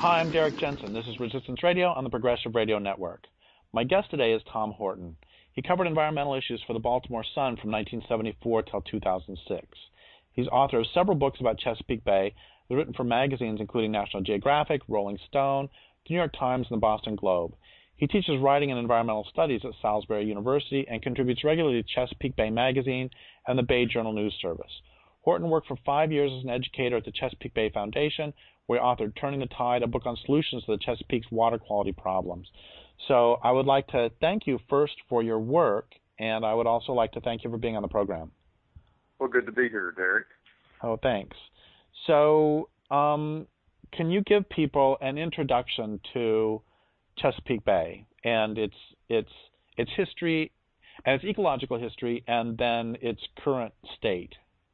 Hi, I'm Derek Jensen. This is Resistance Radio on the Progressive Radio Network. My guest today is Tom Horton. He covered environmental issues for the Baltimore Sun from 1974 till 2006. He's author of several books about Chesapeake Bay, written for magazines including National Geographic, Rolling Stone, the New York Times, and the Boston Globe. He teaches writing and environmental studies at Salisbury University and contributes regularly to Chesapeake Bay Magazine and the Bay Journal News Service. Horton worked for 5 years as an educator at the Chesapeake Bay Foundation, where he authored Turning the Tide, a book on solutions to the Chesapeake's water quality problems. So I would like to thank you first for your work, and I would also like to thank you for being on the program. Well, good to be here, Derek. Oh, thanks. So can you give people an introduction to Chesapeake Bay and its history, and its ecological history, and then its current state?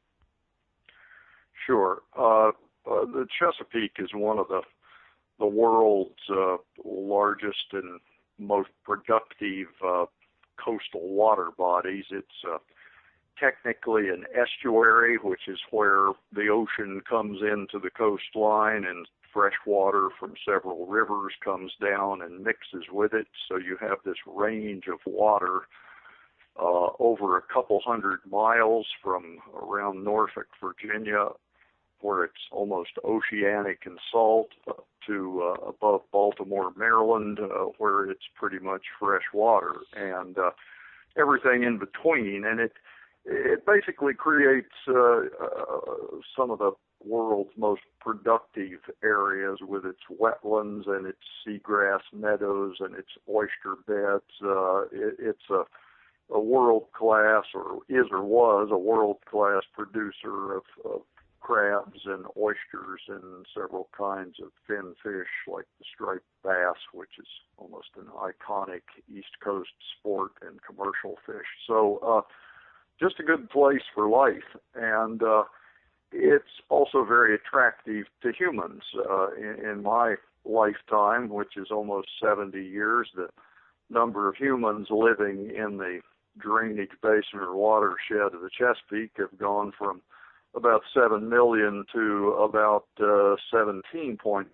Sure. The Chesapeake is one of the world's largest and most productive coastal water bodies. It's technically an estuary, which is where the ocean comes into the coastline and fresh water from several rivers comes down and mixes with it. So you have this range of water over a couple 100 miles from around Norfolk, Virginia, where it's almost oceanic in salt, to above Baltimore, Maryland, where it's pretty much fresh water, and everything in between. And it basically creates some of the world's most productive areas with its wetlands and its seagrass meadows and its oyster beds. It's a world-class, or is or was a world-class producer of crabs and oysters and several kinds of fin fish like the striped bass, which is almost an iconic East Coast sport and commercial fish. So just a good place for life. And it's also very attractive to humans. In my lifetime, which is almost 70 years, the number of humans living in the drainage basin or watershed of the Chesapeake have gone from about 7 million to about 17.5.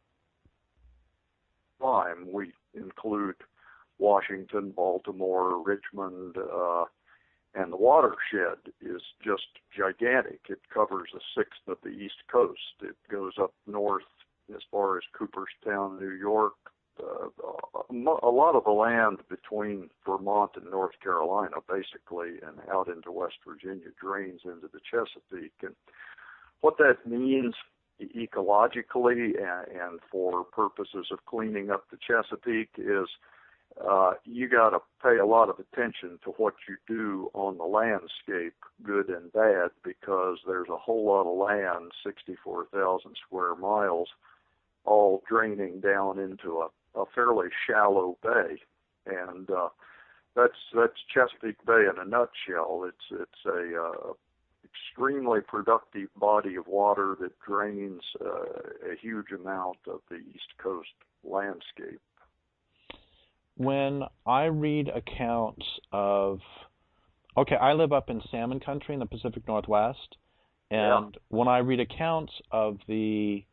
We include Washington, Baltimore, Richmond, and the watershed is just gigantic. It covers a sixth of the East Coast. It goes up north as far as Cooperstown, New York. A lot of the land between Vermont and North Carolina, basically, and out into West Virginia drains into the Chesapeake. And what that means ecologically and for purposes of cleaning up the Chesapeake is you got to pay a lot of attention to what you do on the landscape, good and bad, because there's a whole lot of land, 64,000 square miles, all draining down into a fairly shallow bay, and that's Chesapeake Bay in a nutshell. It's a extremely productive body of water that drains a huge amount of the East Coast landscape. When I read accounts of, I live up in salmon country in the Pacific Northwest, and when I read accounts of the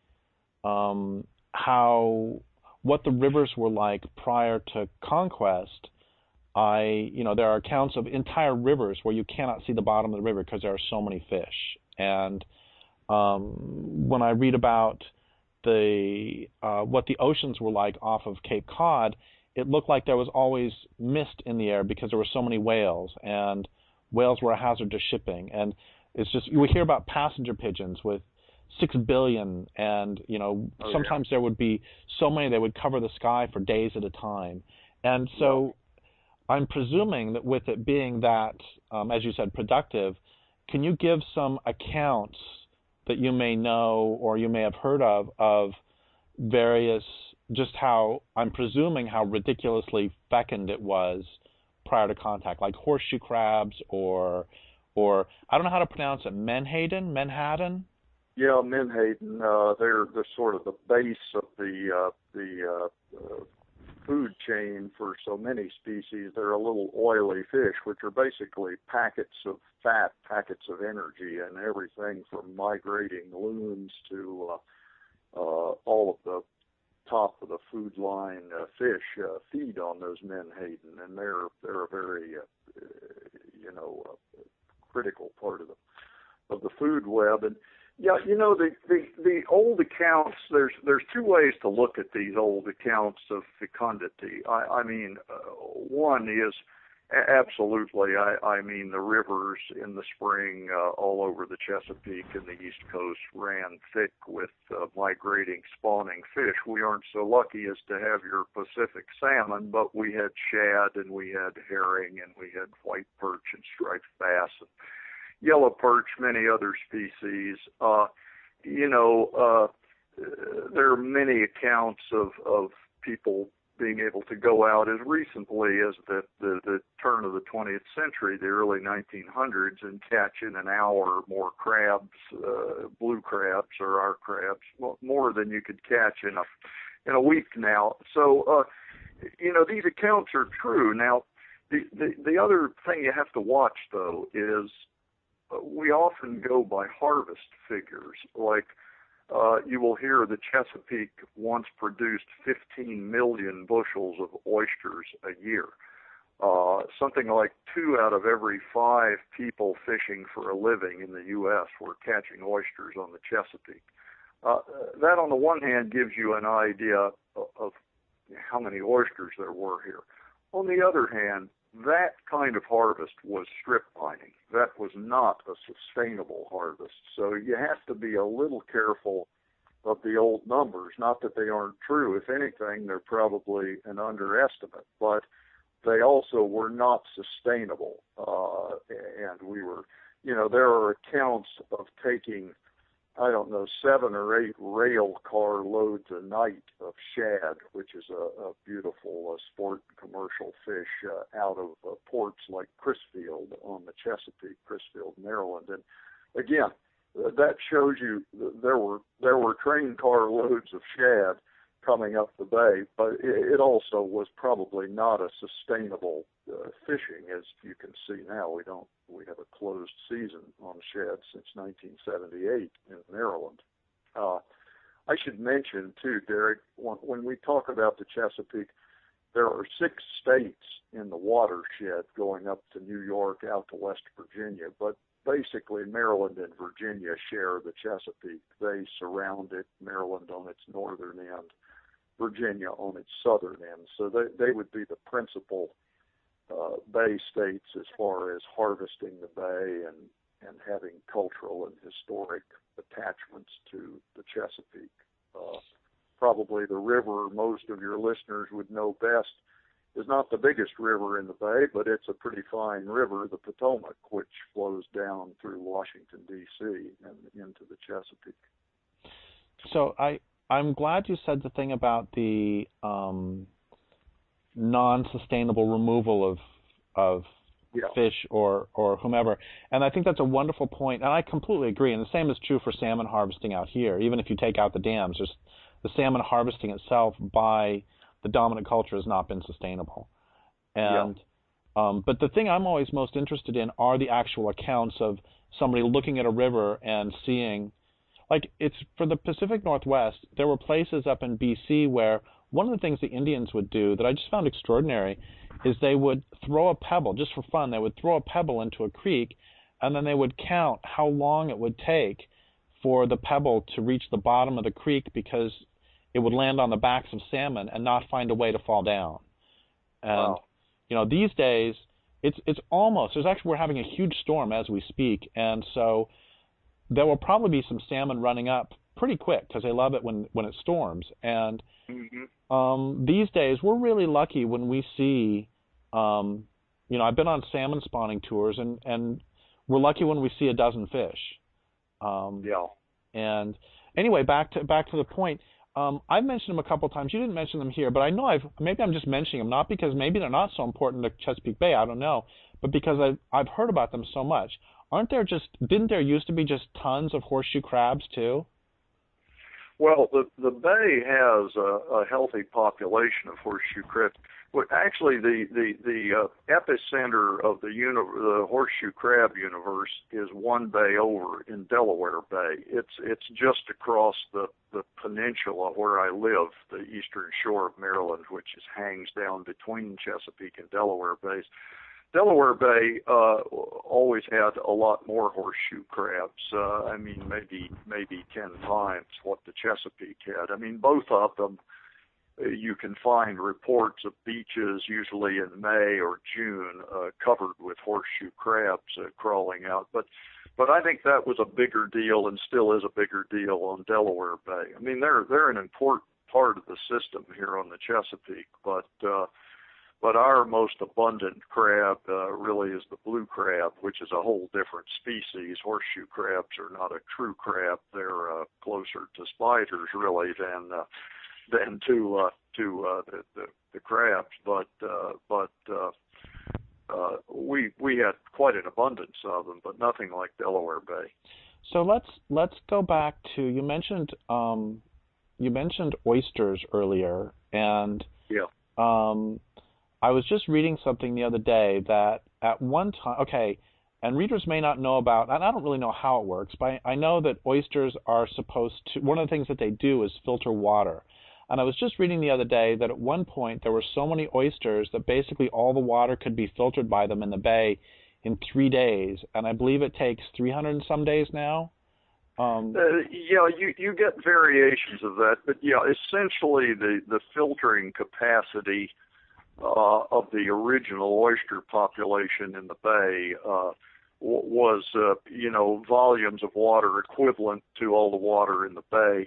what the rivers were like prior to conquest, there are accounts of entire rivers where you cannot see the bottom of the river because there are so many fish. And when I read about what the oceans were like off of Cape Cod, it looked like there was always mist in the air because there were so many whales, and whales were a hazard to shipping. And it's just, we hear about passenger pigeons with 6 billion, and sometimes there would be so many they would cover the sky for days at a time. And so I'm presuming that with it being that, as you said, productive, can you give some accounts that you may know or you may have heard of various, just how, I'm presuming how ridiculously fecund it was prior to contact, like horseshoe crabs or I don't know how to pronounce it, Menhaden? Yeah, Menhaden. They're sort of the base of the food chain for so many species. They're a little oily fish, which are basically packets of fat, packets of energy, and everything from migrating loons to all of the top of the food line fish feed on those menhaden, and they're a very critical part of the food web. And yeah, the old accounts. There's two ways to look at these old accounts of fecundity. I mean, one is absolutely. I mean, the rivers in the spring all over the Chesapeake and the East Coast ran thick with migrating, spawning fish. We aren't so lucky as to have your Pacific salmon, but we had shad and we had herring and we had white perch and striped bass and yellow perch, many other species. There are many accounts of people being able to go out as recently as the turn of the 20th century, the early 1900s, and catch in an hour more crabs, blue crabs or our crabs, more than you could catch in a week now. So, these accounts are true. Now, the other thing you have to watch, though, is we often go by harvest figures. Like, you will hear the Chesapeake once produced 15 million bushels of oysters a year. Something like 2 out of every 5 people fishing for a living in the U.S. were catching oysters on the Chesapeake. That, on the one hand, gives you an idea of how many oysters there were here. On the other hand, that kind of harvest was strip mining. That was not a sustainable harvest. So you have to be a little careful of the old numbers. Not that they aren't true. If anything, they're probably an underestimate. But they also were not sustainable. And we were, there are accounts of taking, 7 or 8 rail car loads a night of shad, which is a beautiful sport commercial fish out of ports like Crisfield on the Chesapeake, Crisfield, Maryland. And again, that shows you there were train car loads of shad coming up the bay, but it also was probably not a sustainable fishing. As you can see now, we have a closed season on shad since 1978 in Maryland. I should mention too, Derek, when we talk about the Chesapeake, there are 6 states in the watershed going up to New York, out to West Virginia, but basically Maryland and Virginia share the Chesapeake. They surround it, Maryland on its northern end, Virginia on its southern end. So they would be the principal bay states as far as harvesting the bay and having cultural and historic attachments to the Chesapeake. Probably the river most of your listeners would know best is not the biggest river in the bay, but it's a pretty fine river, the Potomac, which flows down through Washington, D.C. and into the Chesapeake. So I'm glad you said the thing about the non-sustainable removal of fish or whomever. And I think that's a wonderful point, and I completely agree. And the same is true for salmon harvesting out here. Even if you take out the dams, just the salmon harvesting itself by the dominant culture has not been sustainable. And but the thing I'm always most interested in are the actual accounts of somebody looking at a river and seeing, like, it's for the Pacific Northwest, there were places up in BC where one of the things the Indians would do that I just found extraordinary is they would throw a pebble, just for fun, they would throw a pebble into a creek, and then they would count how long it would take for the pebble to reach the bottom of the creek, because it would land on the backs of salmon and not find a way to fall down. And, these days, it's almost, we're having a huge storm as we speak, and so there will probably be some salmon running up pretty quick because they love it when it storms. And these days, we're really lucky when we see, I've been on salmon spawning tours, and we're lucky when we see a dozen fish. And anyway, back to the point. I've mentioned them a couple of times. You didn't mention them here, but I know maybe I'm just mentioning them, not because maybe they're not so important to Chesapeake Bay, I don't know, but because I've heard about them so much. Didn't there used to be just tons of horseshoe crabs too? Well, the bay has a healthy population of horseshoe Well, actually, the epicenter of the horseshoe crab universe is one bay over in Delaware Bay. It's just across the peninsula where I live, the eastern shore of Maryland, which hangs down between Chesapeake and Delaware Bays. Delaware Bay always had a lot more horseshoe crabs. I mean, maybe 10 times what the Chesapeake had. I mean, both of them. You can find reports of beaches, usually in May or June, covered with horseshoe crabs crawling out. But I think that was a bigger deal, and still is a bigger deal on Delaware Bay. I mean, they're an important part of the system here on the Chesapeake, but our most abundant crab really is the blue crab, which is a whole different species. Horseshoe crabs are not a true crab; they're closer to spiders, really, than to the crabs, but we had quite an abundance of them, but nothing like Delaware Bay. So let's go back to you mentioned oysters earlier, and yeah. I was just reading something the other day that at one time, okay, and readers may not know about, and I don't really know how it works, but I know that oysters are supposed to, one of the things that they do is filter water. And I was just reading the other day that at one point there were so many oysters that basically all the water could be filtered by them in the bay in 3 days. And I believe it takes 300 and some days now. Yeah, you get variations of that, but yeah, essentially the filtering capacity of the original oyster population in the bay was volumes of water equivalent to all the water in the bay.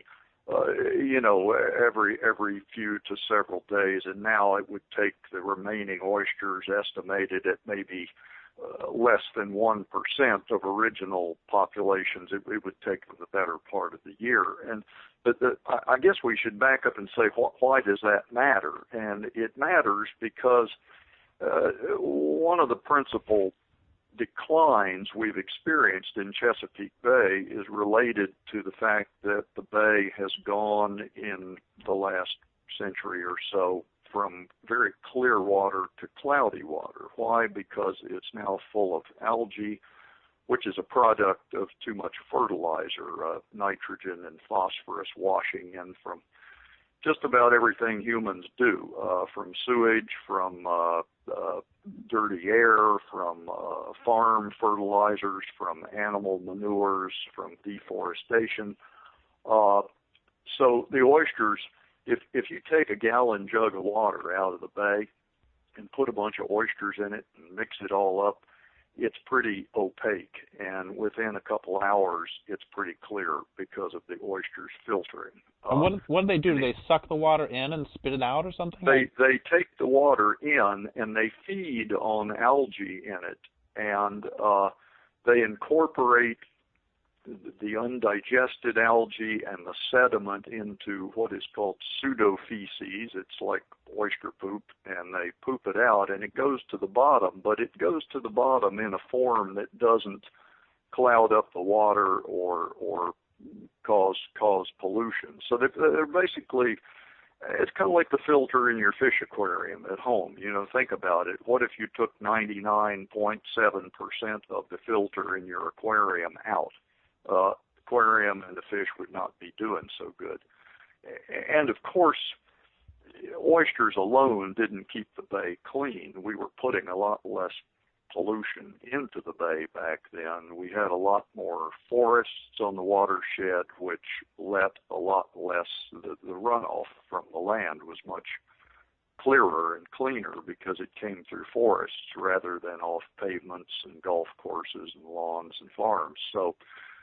Every few to several days, and now it would take the remaining oysters estimated at maybe less than 1% of original populations. It would take them the better part of the year. But I guess we should back up and say, why does that matter? And it matters because one of the principal declines we've experienced in Chesapeake Bay is related to the fact that the bay has gone in the last century or so from very clear water to cloudy water. Why? Because it's now full of algae, which is a product of too much fertilizer, nitrogen and phosphorus washing in from just about everything humans do, from sewage, from dirty air, from farm fertilizers, from animal manures, from deforestation. So the oysters, if you take a gallon jug of water out of the bay and put a bunch of oysters in it and mix it all up, it's pretty opaque, and within a couple hours, it's pretty clear because of the oysters filtering. And what do they do? Do they suck the water in and spit it out or something? They take the water in and they feed on algae in it, and they incorporate the undigested algae and the sediment into what is called pseudofeces. It's like oyster poop, and they poop it out, and it goes to the bottom, but it goes to the bottom in a form that doesn't cloud up the water or cause pollution. So they're basically, it's kind of like the filter in your fish aquarium at home. Think about it. What if you took 99.7% of the filter in your aquarium out? Aquarium and the fish would not be doing so good. And of course, oysters alone didn't keep the bay clean. We were putting a lot less pollution into the bay back then. We had a lot more forests on the watershed, which let a lot less, the runoff from the land was much clearer and cleaner because it came through forests rather than off pavements and golf courses and lawns and farms. So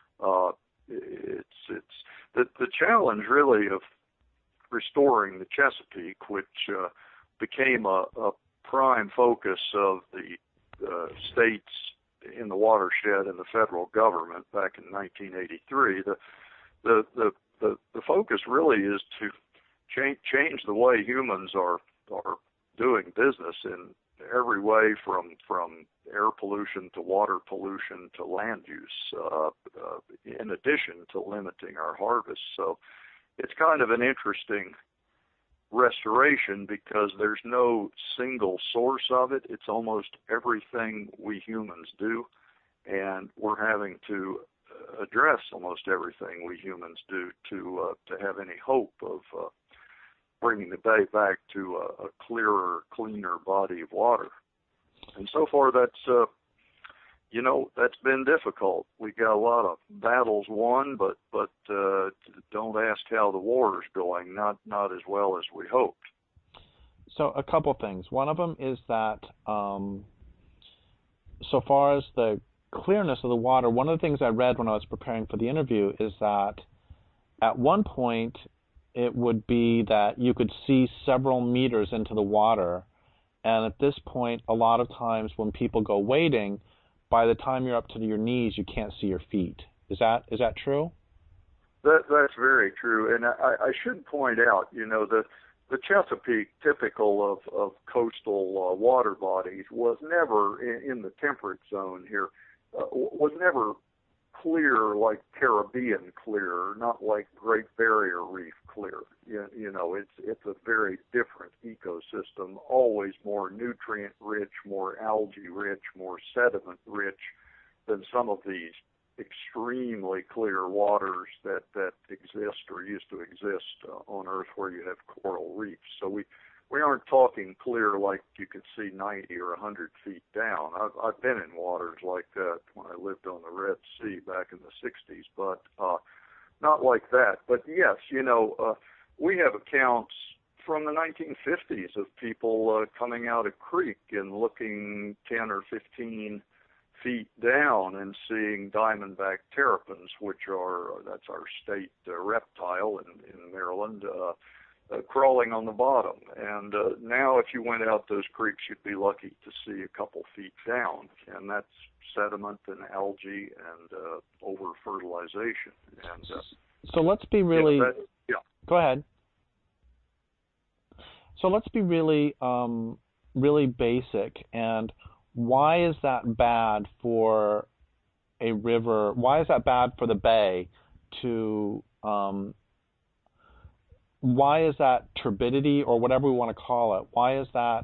it's the challenge really of restoring the Chesapeake, which became a prime focus of the states in the watershed and the federal government back in 1983. The focus really is to change the way humans are doing business in every way, from air pollution to water pollution to land use, in addition to limiting our harvest. So it's kind of an interesting restoration because there's no single source of it. It's almost everything we humans do, and we're having to address almost everything we humans do to have any hope of bringing the bay back to a clearer, cleaner body of water. And so far, that's that's been difficult. We got a lot of battles won, but don't ask how the war is going. Not as well as we hoped. So a couple things. One of them is that so far as the clearness of the water, one of the things I read when I was preparing for the interview is that at one point it would be that you could see several meters into the water, and at this point, a lot of times when people go wading, by the time you're up to your knees, you can't see your feet. Is that true? That's very true, and I should point out, the Chesapeake, typical of coastal water bodies, was never in the temperate zone here. Was never clear like Caribbean clear, not like Great Barrier Reef clear. It's a very different ecosystem, always more nutrient rich, more algae rich, more sediment rich than some of these extremely clear waters that exist or used to exist on Earth where you have coral reefs. So we aren't talking clear like you can see 90 or 100 feet down. I've been in waters like that when I lived on the Red Sea back in the 60s, but not like that. But yes, we have accounts from the 1950s of people coming out a creek and looking 10 or 15 feet down and seeing diamondback terrapins, that's our state reptile in Maryland, crawling on the bottom. And now if you went out those creeks, you'd be lucky to see a couple feet down, and that's sediment and algae and over-fertilization. And so let's be really... Yeah. Go ahead. So let's be really, really basic. And why is that bad for a river? Why is that bad for the bay to... why is that turbidity, or whatever we want to call it? Why is that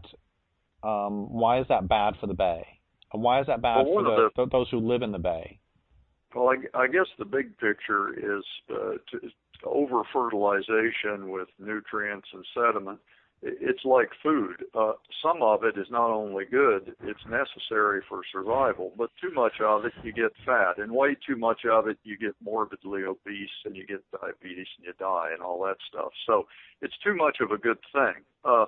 bad for the bay? And why is that bad for those who live in the bay? Well, I guess the big picture is over fertilization with nutrients and sediment. It's like food. Some of it is not only good, it's necessary for survival, but too much of it, you get fat. And way too much of it, you get morbidly obese and you get diabetes and you die and all that stuff. So it's too much of a good thing.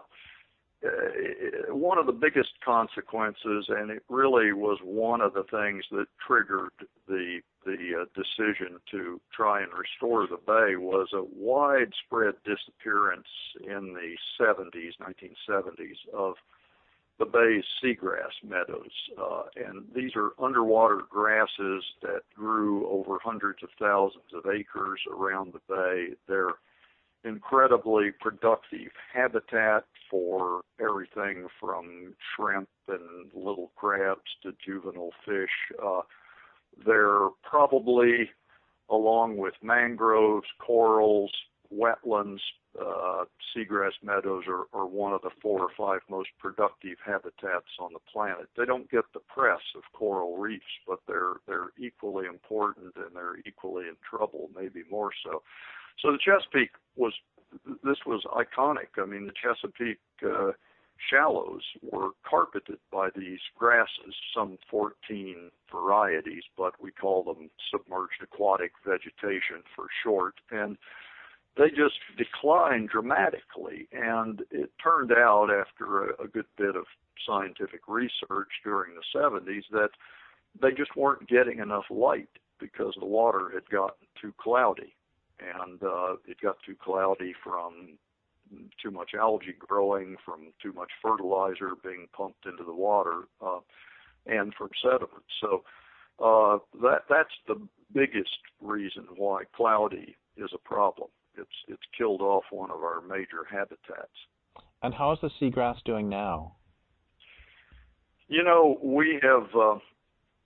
One of the biggest consequences, and it really was one of the things that triggered the decision to try and restore the bay, was a widespread disappearance in the 1970s, of the bay's seagrass meadows. And these are underwater grasses that grew over hundreds of thousands of acres around the bay. They're incredibly productive habitat for everything from shrimp and little crabs to juvenile fish. They're probably, along with mangroves, corals, wetlands, seagrass meadows are one of the 4 or 5 most productive habitats on the planet. They don't get the press of coral reefs, but they're equally important, and they're equally in trouble, maybe more so. So the Chesapeake was iconic. I mean, the Chesapeake shallows were carpeted by these grasses, some 14 varieties, but we call them submerged aquatic vegetation for short, and they just declined dramatically. And it turned out, after a good bit of scientific research during the 70s, that they just weren't getting enough light because the water had gotten too cloudy. And it got too cloudy from too much algae growing, from too much fertilizer being pumped into the water, and from sediment. So that's the biggest reason why cloudy is a problem. It's killed off one of our major habitats. And how is the seagrass doing now? We have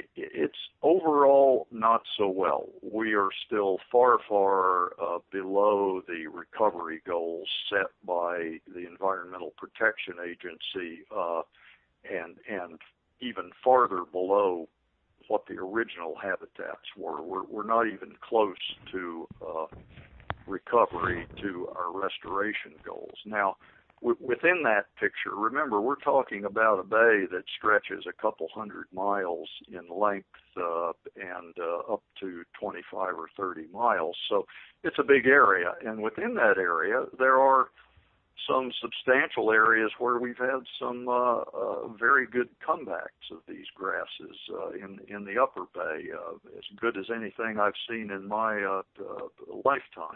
it's overall not so well. We are still far, far below the recovery goals set by the Environmental Protection Agency, and even farther below what the original habitats were. We're not even close to recovery to our restoration goals. Now, within that picture, remember, we're talking about a bay that stretches a couple 100 miles in length and up to 25 or 30 miles. So it's a big area. And within that area, there are some substantial areas where we've had some very good comebacks of these grasses in the upper bay, as good as anything I've seen in my lifetime.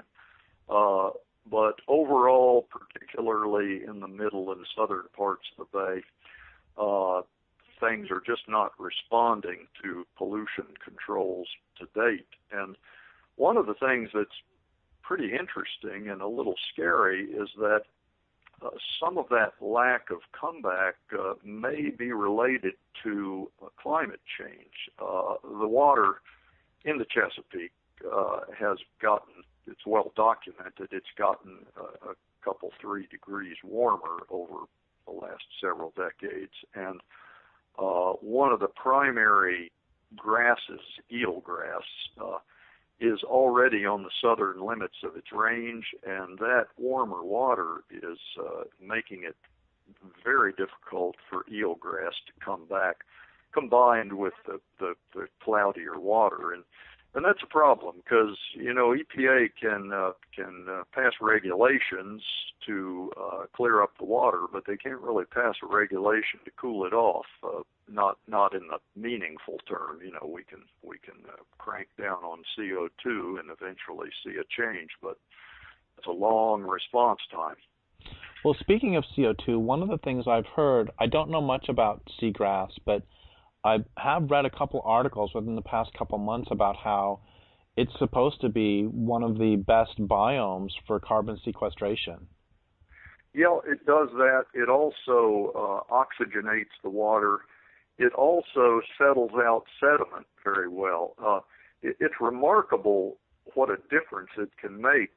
But overall, particularly in the middle and southern parts of the bay, things are just not responding to pollution controls to date. And one of the things that's pretty interesting and a little scary is that some of that lack of comeback may be related to climate change. The water in the Chesapeake has gotten, it's well documented, it's gotten a couple 3 degrees warmer over the last several decades. And one of the primary grasses, eelgrass, is already on the southern limits of its range, and that warmer water is making it very difficult for eelgrass to come back, combined with the cloudier water. And that's a problem because, you know, EPA can pass regulations to clear up the water, but they can't really pass a regulation to cool it off. Not in the meaningful term. You know, we can crank down on CO2 and eventually see a change, but it's a long response time. Well, speaking of CO2, one of the things I've heard, I don't know much about seagrass, but I have read a couple articles within the past couple months about how it's supposed to be one of the best biomes for carbon sequestration. Yeah, it does that. It also oxygenates the water. It also settles out sediment very well. It's remarkable what a difference it can make.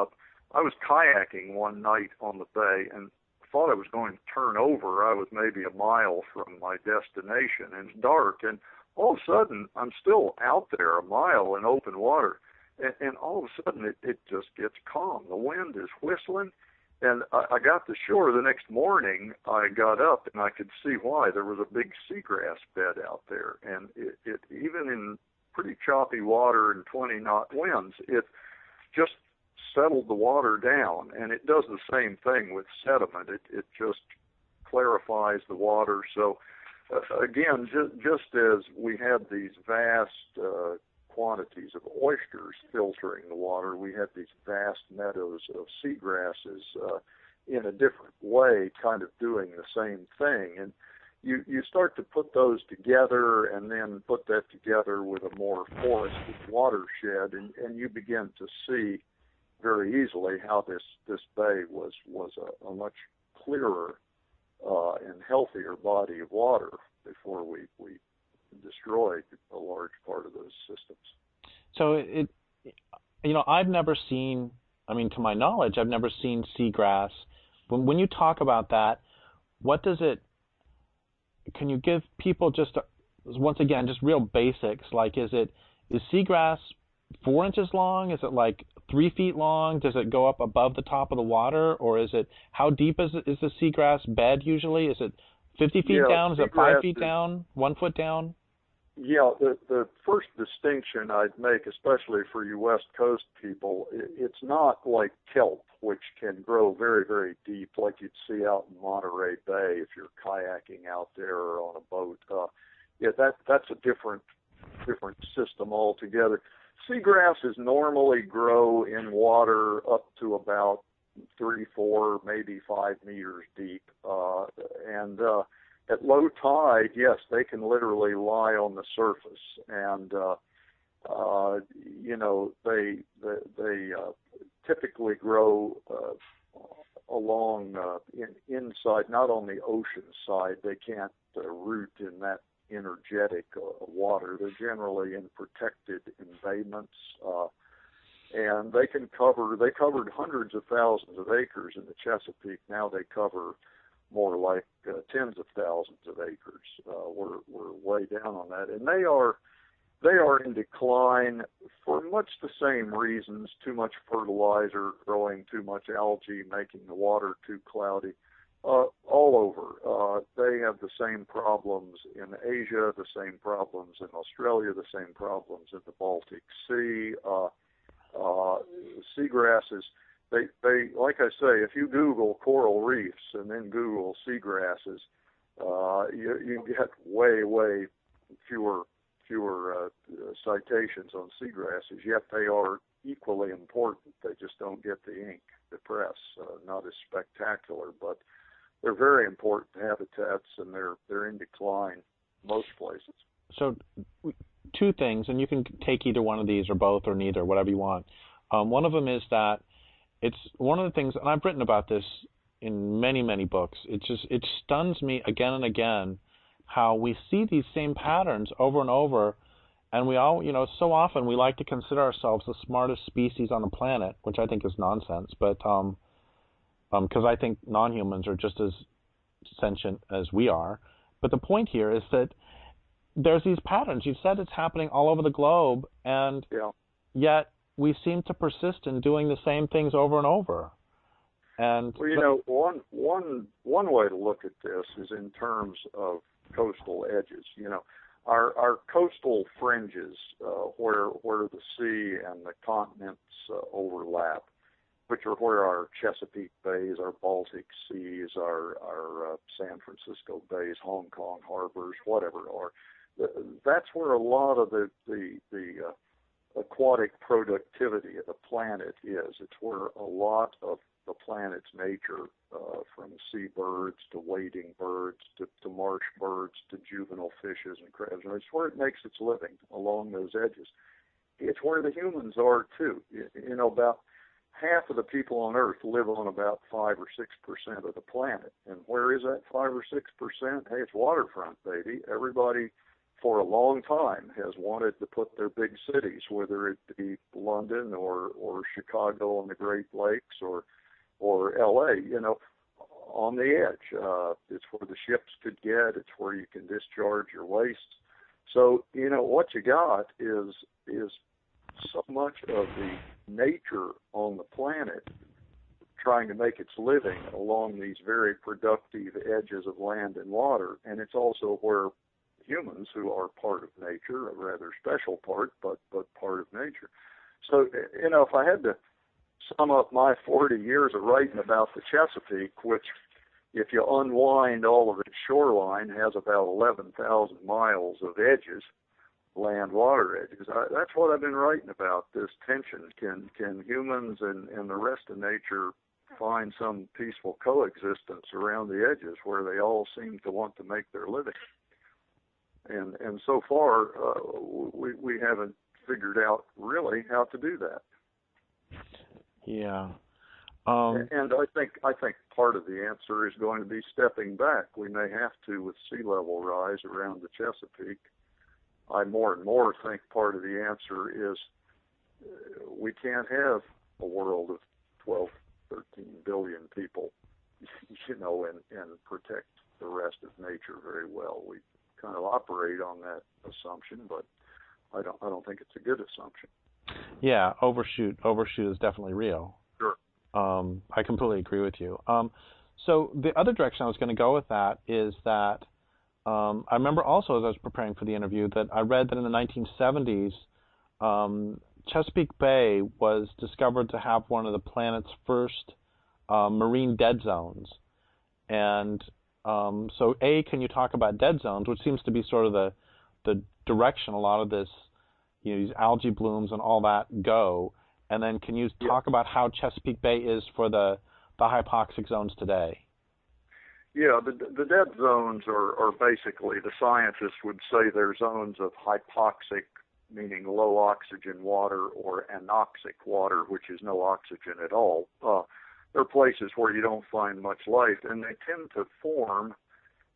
I was kayaking one night on the bay and thought I was going to turn over. I was maybe a mile from my destination, and it's dark, and all of a sudden I'm still out there a mile in open water, and all of a sudden it just gets calm. The wind is whistling, and I got to shore the next morning. I got up and I could see why. There was a big seagrass bed out there, and it even in pretty choppy water and 20-knot winds, it just settled the water down. And it does the same thing with sediment. It just clarifies the water. So again, just as we had these vast quantities of oysters filtering the water, we had these vast meadows of seagrasses in a different way, kind of doing the same thing. And you start to put those together and then put that together with a more forested watershed, and you begin to see very easily how this bay was a much clearer and healthier body of water before we destroyed a large part of those systems. So I've never seen, to my knowledge, I've never seen seagrass. When you talk about that, what does it, can you give people once again, just real basics, like is seagrass 4 inches long? Is it like 3 feet long? Does it go up above the top of the water? Or is it, how deep is the seagrass bed usually? Is it 50 feet down? Is it 5 feet down? 1 foot down? Yeah, the first distinction I'd make, especially for you West Coast people, it's not like kelp, which can grow very, very deep, like you'd see out in Monterey Bay if you're kayaking out there or on a boat. That's a different system altogether. Seagrasses normally grow in water up to about 3, 4, maybe 5 meters deep, and at low tide, yes, they can literally lie on the surface, and they typically grow along inside, not on the ocean side. They can't root in that energetic water. They're generally in protected embayments, and they covered hundreds of thousands of acres in the Chesapeake. Now they cover more like tens of thousands of acres. We're way down on that, and they are in decline for much the same reasons: too much fertilizer, growing too much algae, making the water too cloudy. All over. They have the same problems in Asia, the same problems in Australia, the same problems in the Baltic Sea. Seagrasses, they like I say, if you Google coral reefs and then Google seagrasses, you get way fewer citations on seagrasses, yet they are equally important. They just don't get the ink, the press, not as spectacular, but they're very important habitats, and they're in decline most places. So, two things, and you can take either one of these or both or neither, whatever you want. One of them is that it's one of the things, and I've written about this in many books. It stuns me again and again how we see these same patterns over and over, and we all, so often we like to consider ourselves the smartest species on the planet, which I think is nonsense, but because I think non-humans are just as sentient as we are. But the point here is that there's these patterns. You've said it's happening all over the globe, and yet we seem to persist in doing the same things over and over. And well, one way to look at this is in terms of coastal edges. Our coastal fringes, where the sea and the continents overlap, which are where our Chesapeake bays, our Baltic seas, our San Francisco bays, Hong Kong harbors, whatever are. That's where a lot of the aquatic productivity of the planet is. It's where a lot of the planet's nature, from seabirds to wading birds to marsh birds to juvenile fishes and crabs, it's where it makes its living, along those edges. It's where the humans are too. About half of the people on Earth live on about 5 or 6% of the planet. And where is that 5 or 6%? Hey, it's waterfront, baby. Everybody for a long time has wanted to put their big cities, whether it be London or Chicago on the Great Lakes or LA, on the edge. It's where the ships could get. It's where you can discharge your waste. So, what you got is so much of the nature on the planet trying to make its living along these very productive edges of land and water, and it's also where humans, who are part of nature, a rather special part, but part of nature. So, if I had to sum up my 40 years of writing about the Chesapeake, which, if you unwind all of its shoreline, has about 11,000 miles of edges, land water edges. That's what I've been writing about, this tension. Can humans and the rest of nature find some peaceful coexistence around the edges where they all seem to want to make their living? And so far, we haven't figured out really how to do that. Yeah. And I think part of the answer is going to be stepping back. We may have to with sea level rise around the Chesapeake. I more and more think part of the answer is we can't have a world of 12, 13 billion people, and protect the rest of nature very well. We kind of operate on that assumption, but I don't think it's a good assumption. Yeah, overshoot is definitely real. Sure. I completely agree with you. So the other direction I was going to go with that is that I remember also, as I was preparing for the interview, that I read that in the 1970s, Chesapeake Bay was discovered to have one of the planet's first marine dead zones. And so, can you talk about dead zones, which seems to be sort of the direction a lot of this, these algae blooms and all that go? And then can you talk about how Chesapeake Bay is for the hypoxic zones today? Yeah, the dead zones are basically, the scientists would say they're zones of hypoxic, meaning low oxygen water, or anoxic water, which is no oxygen at all. They're places where you don't find much life, and they tend to form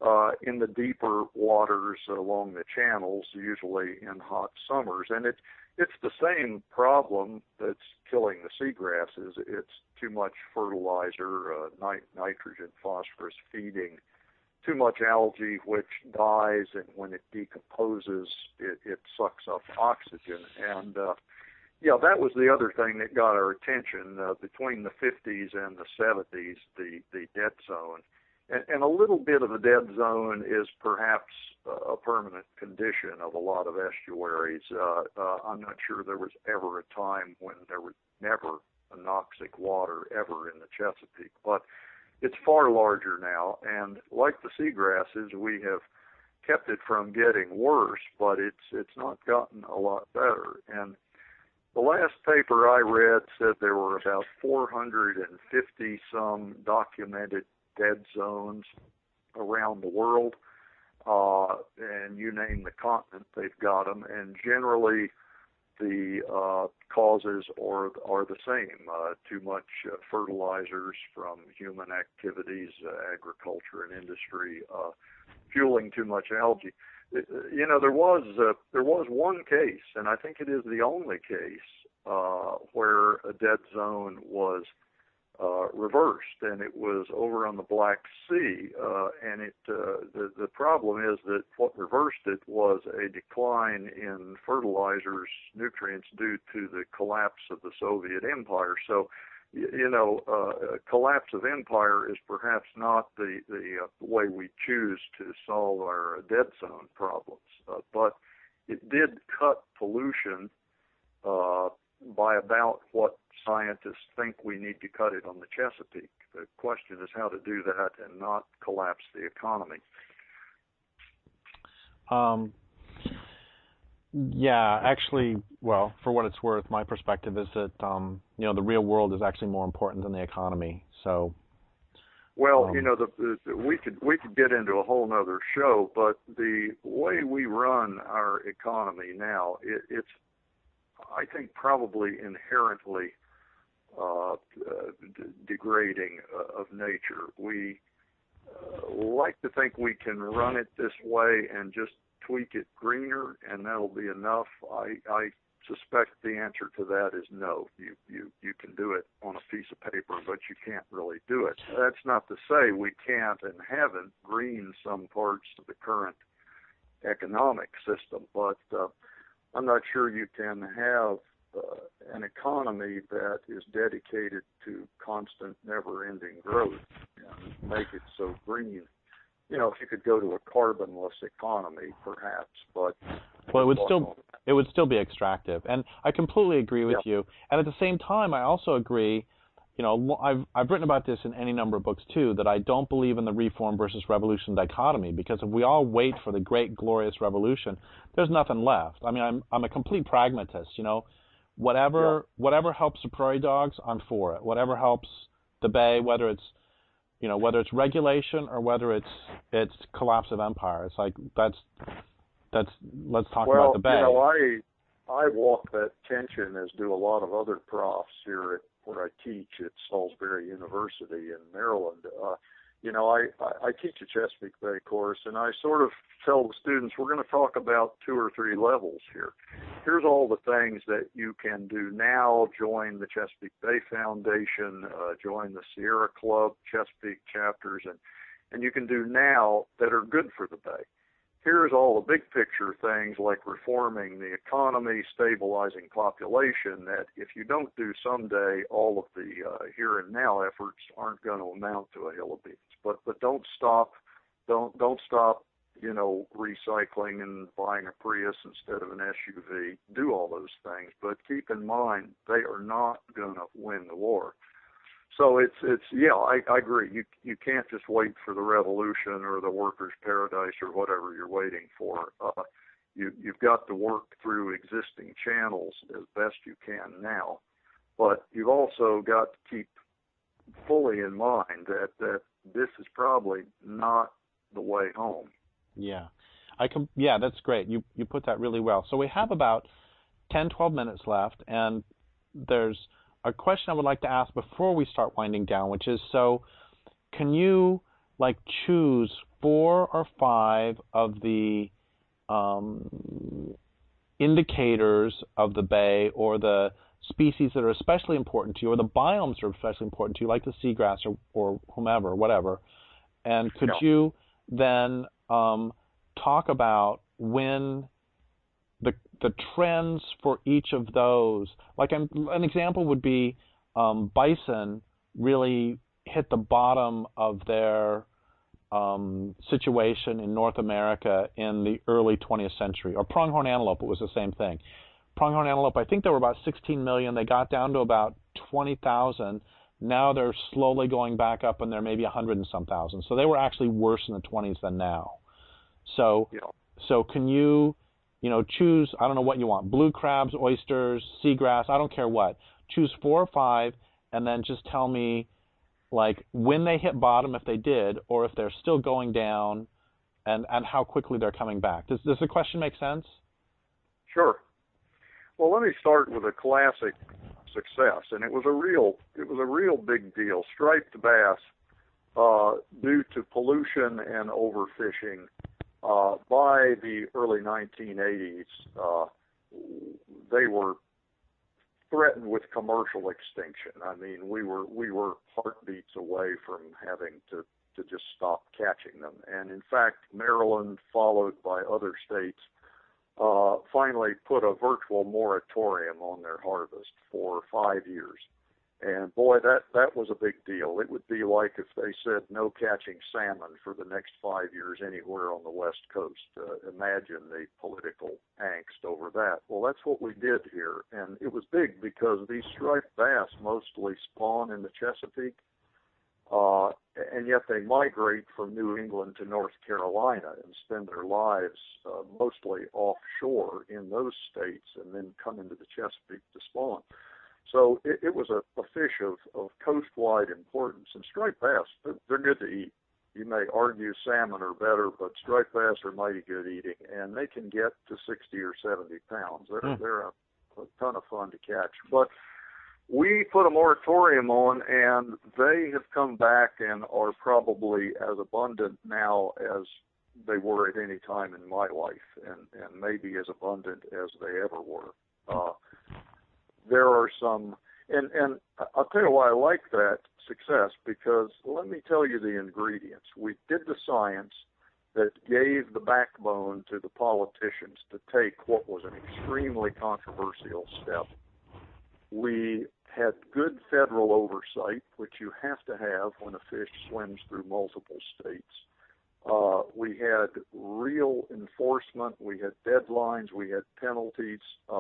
in the deeper waters along the channels, usually in hot summers. And it's the same problem that's killing the seagrasses. It's too much fertilizer, nitrogen, phosphorus feeding, too much algae, which dies, and when it decomposes, it sucks up oxygen. And yeah, that was the other thing that got our attention between the 50s and the 70s, the dead zone. And a little bit of the dead zone is perhaps a permanent condition of a lot of estuaries. I'm not sure there was ever a time when there was never anoxic water ever in the Chesapeake, but it's far larger now. And like the seagrasses, we have kept it from getting worse, but it's not gotten a lot better. And the last paper I read said there were about 450 some documented dead zones around the world, and you name the continent, they've got them. And generally, the causes are the same: too much fertilizers from human activities, agriculture and industry, fueling too much algae. You know, there was one case, and I think it is the only case where a dead zone was reversed, and it was over on the Black Sea. And the problem is that what reversed it was a decline in fertilizers, nutrients due to the collapse of the Soviet Empire. So, you know, collapse of empire is perhaps not the way we choose to solve our dead zone problems, but it did cut pollution by about what scientists think we need to cut it on the Chesapeake. The question is how to do that and not collapse the economy. Yeah, actually, well, for what it's worth, my perspective is that, you know, the real world is actually more important than the economy. So, well, you know, we could get into a whole nother show, but the way we run our economy now, it's I think probably inherently degrading of nature. We like to think we can run it this way and just tweak it greener, and that'll be enough. I suspect the answer to that is no. You can do it on a piece of paper, but you can't really do it. That's not to say we can't and haven't greened some parts of the current economic system, but I'm not sure you can have an economy that is dedicated to constant, never-ending growth and make it so green. You know, if you could go to a carbonless economy, perhaps, but well, it would still be extractive, and I completely agree with you. And at the same time, I also agree. You know, I've written about this in any number of books too, that I don't believe in the reform versus revolution dichotomy, because if we all wait for the great glorious revolution, there's nothing left. I mean, I'm a complete pragmatist. You know, whatever helps the prairie dogs, I'm for it. Whatever helps the bay, whether it's regulation or whether it's collapse of empire. It's like let's talk about the bay. You know, I walk that tension, as do a lot of other profs here at where I teach at Salisbury University in Maryland. You know, I teach a Chesapeake Bay course, and I sort of tell the students, we're going to talk about 2 or 3 levels here. Here's all the things that you can do now. Join the Chesapeake Bay Foundation, join the Sierra Club, Chesapeake chapters, and you can do now that are good for the Bay. Here's all the big picture things like reforming the economy, stabilizing population, that if you don't do someday, all of the here and now efforts aren't going to amount to a hill of beans. But don't stop, you know, recycling and buying a Prius instead of an SUV. Do all those things, but keep in mind they are not going to win the war. So it's I agree. You can't just wait for the revolution or the workers' paradise or whatever you're waiting for. You've got to work through existing channels as best you can now, but you've also got to keep fully in mind that this is probably not the way home. Yeah, that's great. You put that really well. So we have about 10, 12 minutes left, and there's a question I would like to ask before we start winding down, which is, so can you like choose 4 or 5 of the indicators of the bay, or the species that are especially important to you, or the biomes that are especially important to you, like the seagrass or whomever, whatever. And could you then talk about when the trends for each of those, like an example would be bison really hit the bottom of their situation in North America in the early 20th century. Or pronghorn antelope, it was the same thing. Pronghorn antelope, I think there were about 16 million. They got down to about 20,000. Now they're slowly going back up, and they're maybe 100 and some thousand. So they were actually worse in the 20s than now. So, so can you, choose, I don't know what you want, blue crabs, oysters, seagrass, I don't care what. Choose 4 or 5, and then just tell me, like, when they hit bottom, if they did, or if they're still going down, and how quickly they're coming back. Does the question make sense? Sure. Well, let me start with a classic success, and it was a real big deal. Striped bass, due to pollution and overfishing, by the early 1980s, they were threatened with commercial extinction. I mean, we were heartbeats away from having to just stop catching them. And in fact, Maryland, followed by other states, finally put a virtual moratorium on their harvest for 5 years. And boy, that was a big deal. It would be like if they said no catching salmon for the next 5 years anywhere on the West Coast. Imagine the political angst over that. Well, that's what we did here. And it was big because these striped bass mostly spawn in the Chesapeake, and yet they migrate from New England to North Carolina and spend their lives mostly offshore in those states, and then come into the Chesapeake to spawn. So it was a fish of coast-wide importance. And striped bass, they're good to eat. You may argue salmon are better, but striped bass are mighty good eating, and they can get to 60 or 70 pounds. They're a ton of fun to catch. But we put a moratorium on, and they have come back and are probably as abundant now as they were at any time in my life, and maybe as abundant as they ever were. There are some, and I'll tell you why I like that success, because let me tell you the ingredients. We did the science that gave the backbone to the politicians to take what was an extremely controversial step. We had good federal oversight, which you have to have when a fish swims through multiple states. We had real enforcement. We had deadlines. We had penalties.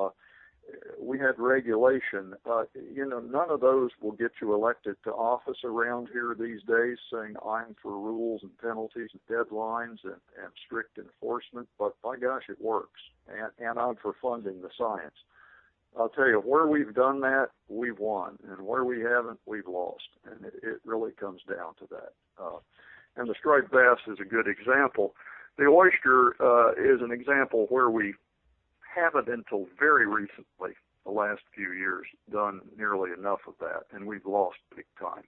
We had regulation. None of those will get you elected to office around here these days, saying I'm for rules and penalties and deadlines and strict enforcement, but by gosh, it works. And I'm for funding the science. I'll tell you, where we've done that, we've won, and where we haven't, we've lost. And it really comes down to that. And the striped bass is a good example. The oyster is an example where we haven't, until very recently, the last few years, done nearly enough of that, and we've lost big time.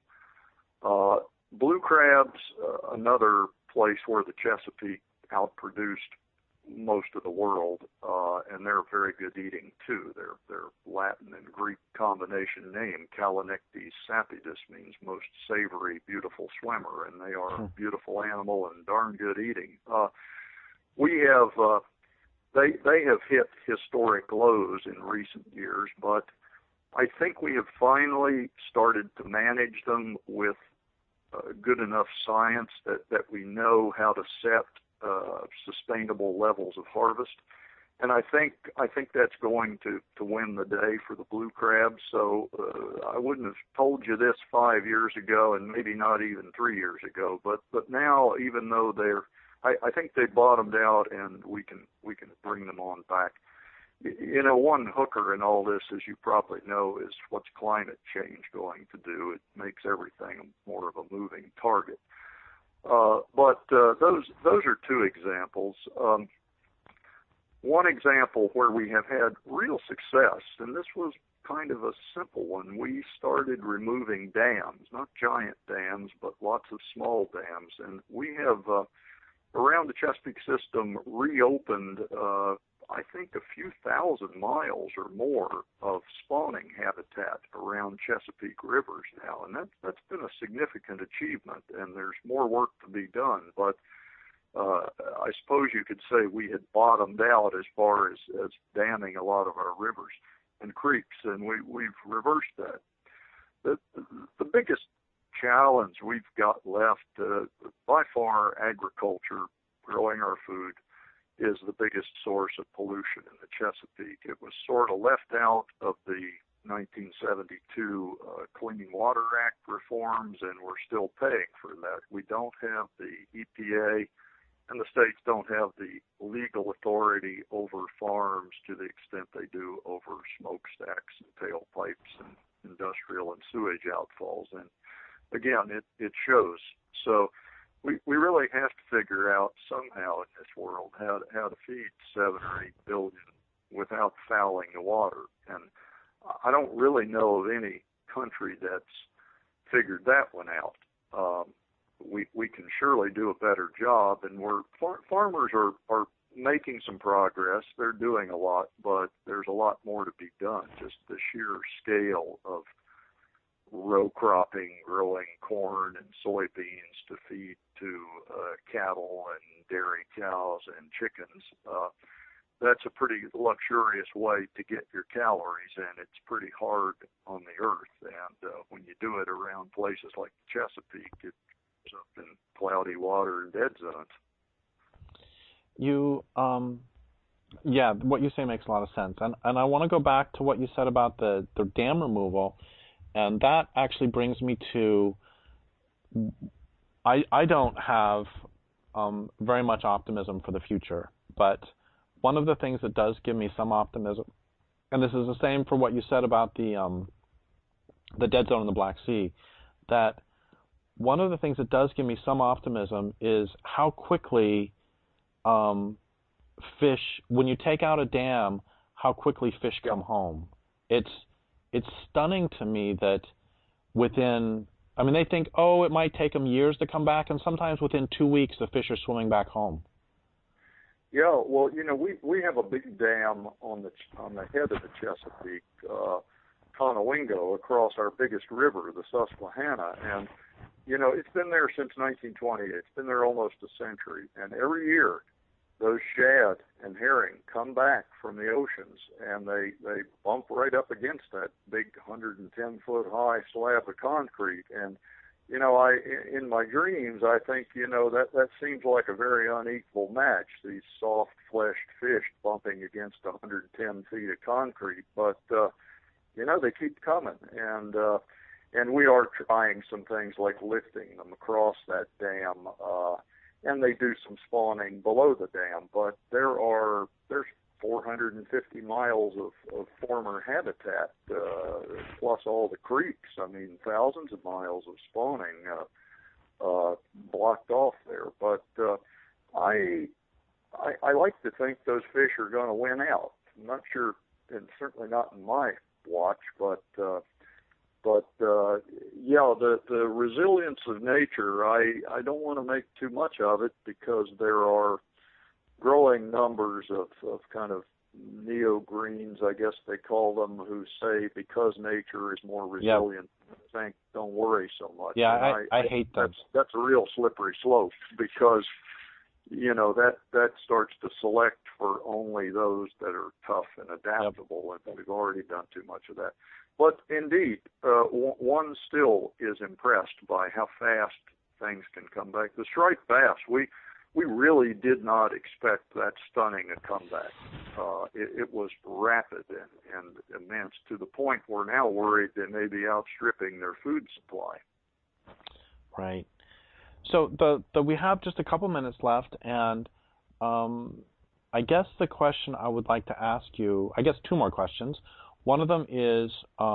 Blue crabs, another place where the Chesapeake outproduced most of the world, and they're very good eating too. Their Latin and Greek combination name, Callinictes sapidus, means most savory, beautiful swimmer, and they are a beautiful animal and darn good eating. We have they have hit historic lows in recent years, but I think we have finally started to manage them with good enough science that we know how to set sustainable levels of harvest. And I think that's going to win the day for the blue crab. So I wouldn't have told you this 5 years ago, and maybe not even 3 years ago. But now, even though I think they bottomed out, and we can bring them on back. One hooker in all this, as you probably know, is what's climate change going to do. It makes everything more of a moving target. But those are two examples. one example where we have had real success, and this was kind of a simple one. We started removing dams, not giant dams, but lots of small dams. And we have, around the Chesapeake system, reopened, I think, a few thousand miles or more of spawning habitat around Chesapeake rivers now. And that's been a significant achievement, and there's more work to be done. But I suppose you could say we had bottomed out as far as damming a lot of our rivers and creeks, and we've reversed that. The biggest challenge we've got left, by far, agriculture, growing our food, is the biggest source of pollution in the Chesapeake. It was sort of left out of the 1972 Clean Water Act reforms, and we're still paying for that. We don't have the EPA, and the states don't have the legal authority over farms to the extent they do over smokestacks and tailpipes and industrial and sewage outfalls. And again, it shows. So we really have to figure out somehow in this world how to feed 7 or 8 billion without fouling the water. And I don't really know of any country that's figured that one out. We can surely do a better job, and farmers are making some progress. They're doing a lot, but there's a lot more to be done. Just the sheer scale of row cropping, growing corn and soybeans to feed to cattle and dairy cows and chickens. That's a pretty luxurious way to get your calories, and it's pretty hard on the earth. And when you do it around places like the Chesapeake, it's up in cloudy water and dead zones. What you say makes a lot of sense. And I want to go back to what you said about the dam removal, and that actually brings me to, I don't have very much optimism for the future, but one of the things that does give me some optimism, and this is the same for what you said about the dead zone in the Black Sea, that one of the things that does give me some optimism is how quickly fish, when you take out a dam, how quickly fish come home. It's stunning to me that they think, it might take them years to come back, and sometimes within 2 weeks the fish are swimming back home. Yeah, well, we have a big dam on the head of the Chesapeake, Conowingo, across our biggest river, the Susquehanna, and it's been there since 1920. It's been there almost a century, and every year those shad and herring come back from the oceans, and they bump right up against that big 110-foot high slab of concrete. And in my dreams, I think that seems like a very unequal match. These soft-fleshed fish bumping against 110 feet of concrete, but they keep coming, and we are trying some things like lifting them across that dam, and they do some spawning below the dam. But there's 450 miles of former habitat, plus all the creeks. I mean, thousands of miles of spawning blocked off there. But I like to think those fish are going to win out. I'm not sure, and certainly not in my watch, but the resilience of nature, I don't want to make too much of it, because there are growing numbers of kind of neo-greens, I guess they call them, who say because nature is more resilient, don't worry so much. Yeah, I hate them. That's a real slippery slope, because that starts to select for only those that are tough and adaptable, and we've already done too much of that. But indeed, one still is impressed by how fast things can come back. The striped bass, we really did not expect that stunning a comeback. It was rapid and immense, to the point we're now worried they may be outstripping their food supply. Right. So we have just a couple minutes left, and I guess the question I would like to ask you, I guess 2 more questions. One of them is,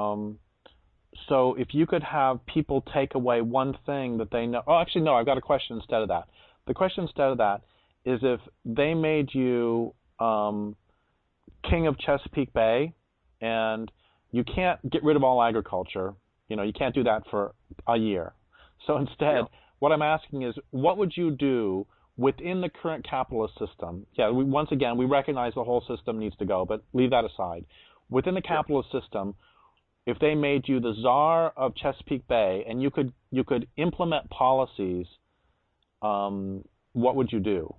so if you could have people take away one thing that they know. Oh, actually, no, I've got a question instead of that. The question instead of that is, if they made you king of Chesapeake Bay, and you can't get rid of all agriculture. You can't do that for a year. So instead, what I'm asking is, what would you do within the current capitalist system? Yeah, once again, we recognize the whole system needs to go, but leave that aside. Within the capitalist system, if they made you the czar of Chesapeake Bay and you could implement policies, what would you do?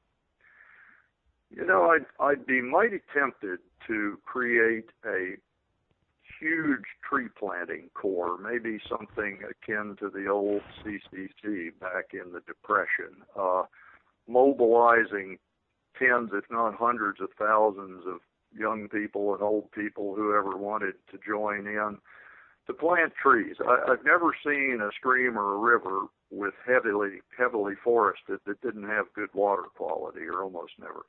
I'd be mighty tempted to create a huge tree planting corps, maybe something akin to the old CCC back in the Depression, mobilizing tens, if not hundreds of thousands of young people and old people, whoever wanted to join in, to plant trees. I've never seen a stream or a river with heavily forested that didn't have good water quality, or almost never.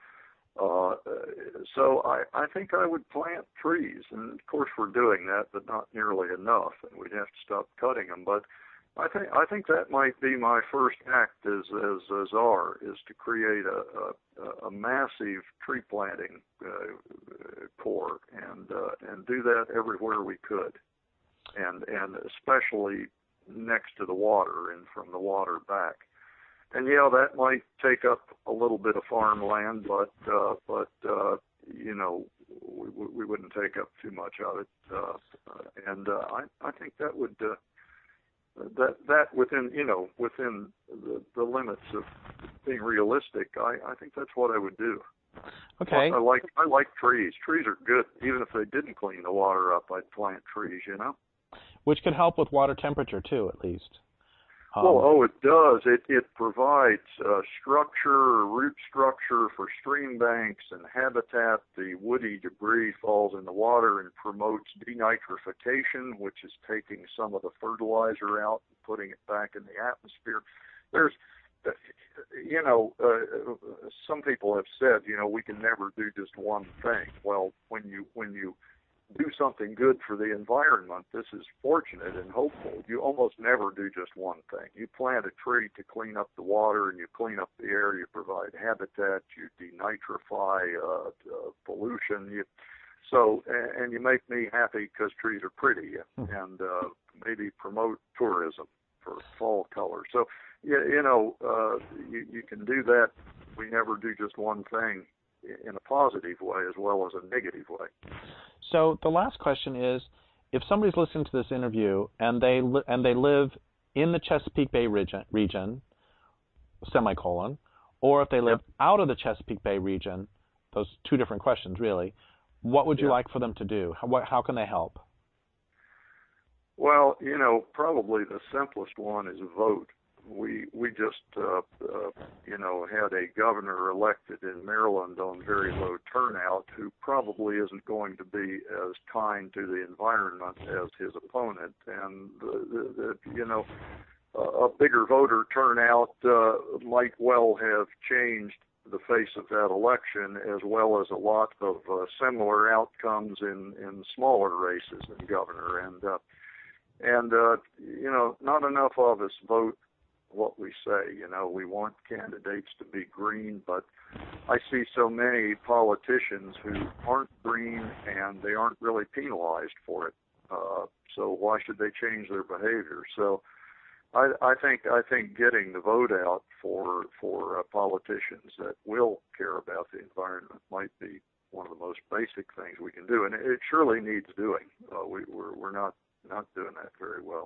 So I think I would plant trees, and of course we're doing that, but not nearly enough, and we'd have to stop cutting them. But I think that might be my first act as czar, is to create a massive tree planting corps, and do that everywhere we could, and especially next to the water and from the water back. And that might take up a little bit of farmland, but we wouldn't take up too much of it. I think that would that within the limits of being realistic, I think that's what I would do. Okay. I like trees. Trees are good. Even if they didn't clean the water up, I'd plant trees. Which could help with water temperature too, at least. It does. It provides structure, root structure for stream banks and habitat. The woody debris falls in the water and promotes denitrification, which is taking some of the fertilizer out and putting it back in the atmosphere. There's, some people have said, we can never do just one thing. Well, when you do something good for the environment, this is fortunate and hopeful. You almost never do just one thing. You plant a tree to clean up the water, and you clean up the air, you provide habitat, you denitrify pollution. And you make me happy because trees are pretty, and maybe promote tourism for fall color. So, you can do that. We never do just one thing in a positive way as well as a negative way. So the last question is, if somebody's listening to this interview and they live in the Chesapeake Bay region, semicolon, or if they live out of the Chesapeake Bay region, those two different questions really, what would you like for them to do? How can they help? Well, probably the simplest one is vote. We just had a governor elected in Maryland on very low turnout, who probably isn't going to be as kind to the environment as his opponent, and a bigger voter turnout might well have changed the face of that election, as well as a lot of similar outcomes in smaller races in governor, and not enough of us vote what we say. We want candidates to be green, but I see so many politicians who aren't green, and they aren't really penalized for it. So why should they change their behavior? So I think getting the vote out for politicians that will care about the environment might be one of the most basic things we can do, and it surely needs doing. We're not doing that very well.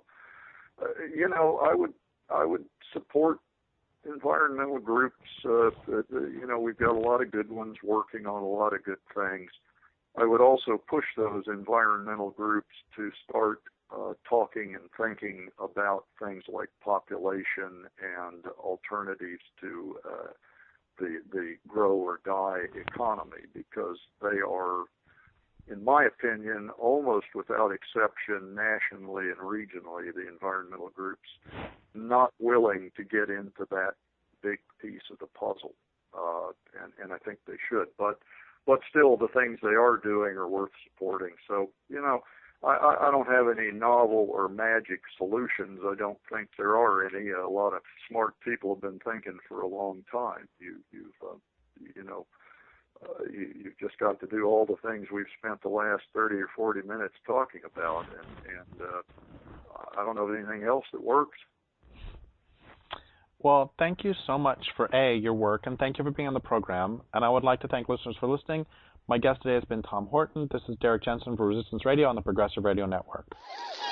I would support environmental groups. We've got a lot of good ones working on a lot of good things. I would also push those environmental groups to start talking and thinking about things like population and alternatives to the grow or die economy, because they are, in my opinion, almost without exception, nationally and regionally, the environmental groups not willing to get into that big piece of the puzzle, and I think they should. But still, the things they are doing are worth supporting. So, I don't have any novel or magic solutions. I don't think there are any. A lot of smart people have been thinking for a long time. You've you've just got to do all the things we've spent the last 30 or 40 minutes talking about, and I don't know of anything else that works. Well, thank you so much for, your work, and thank you for being on the program. And I would like to thank listeners for listening. My guest today has been Tom Horton. This is Derrick Jensen for Resistance Radio on the Progressive Radio Network.